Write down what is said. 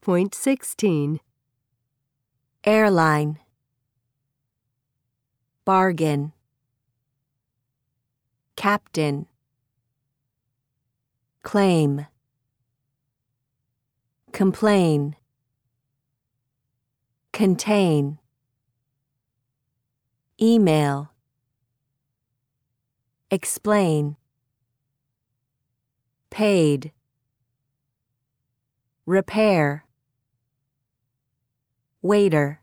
4.16. Airline. Bargain. Captain. Claim. Complain. Contain. Email. Explain. Paid. Repair. Waiter.